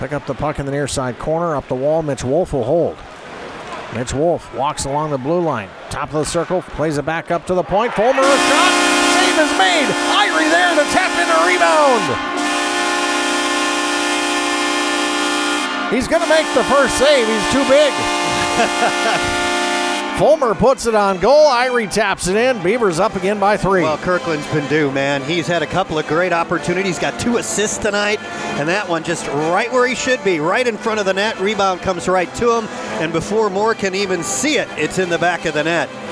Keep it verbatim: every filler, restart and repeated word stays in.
Pick up the puck in the near side corner. Up the wall, Mitch Wolf will hold. Mitch Wolf walks along the blue line. Top of the circle, plays it back up to the point. Fulmer, a shot. Save is made. Irie there to tap in a rebound. He's going to make the first save. He's too big. Fulmer puts it on goal. Irie taps it in. Beavers up again by three. Well, Kirkland's been due, man. He's had a couple of great opportunities. Got two assists tonight, and that one just right where he should be, right in front of the net. Rebound comes right to him, and before Moore can even see it, it's in the back of the net.